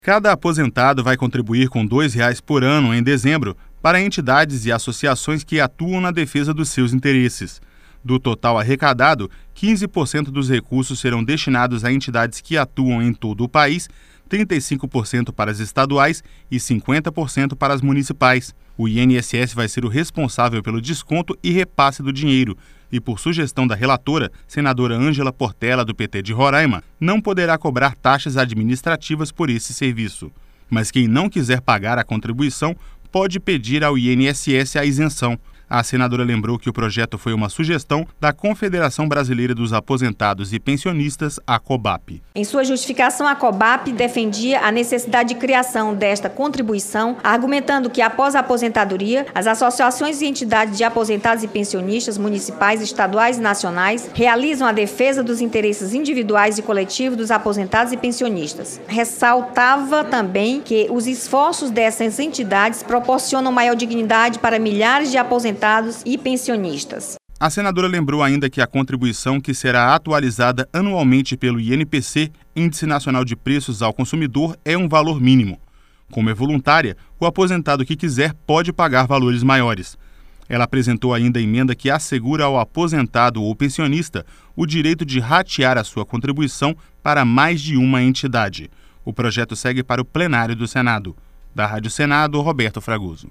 Cada aposentado vai contribuir com R$ 2 por ano em dezembro para entidades e associações que atuam na defesa dos seus interesses. Do total arrecadado, 15% dos recursos serão destinados a entidades que atuam em todo o país, 35% para as estaduais e 50% para as municipais. O INSS vai ser o responsável pelo desconto e repasse do dinheiro e, por sugestão da relatora, senadora Ângela Portela, do PT de Roraima, não poderá cobrar taxas administrativas por esse serviço. Mas quem não quiser pagar a contribuição pode pedir ao INSS a isenção. A senadora lembrou que o projeto foi uma sugestão da Confederação Brasileira dos Aposentados e Pensionistas, a COBAP. Em sua justificação, a COBAP defendia a necessidade de criação desta contribuição, argumentando que, após a aposentadoria, as associações e entidades de aposentados e pensionistas municipais, estaduais e nacionais realizam a defesa dos interesses individuais e coletivos dos aposentados e pensionistas. Ressaltava também que os esforços dessas entidades proporcionam maior dignidade para milhares de aposentados e pensionistas. A senadora lembrou ainda que a contribuição, que será atualizada anualmente pelo INPC, Índice Nacional de Preços ao Consumidor, é um valor mínimo. Como é voluntária, o aposentado que quiser pode pagar valores maiores. Ela apresentou ainda a emenda que assegura ao aposentado ou pensionista o direito de ratear a sua contribuição para mais de uma entidade. O projeto segue para o plenário do Senado. Da Rádio Senado, Roberto Fragoso.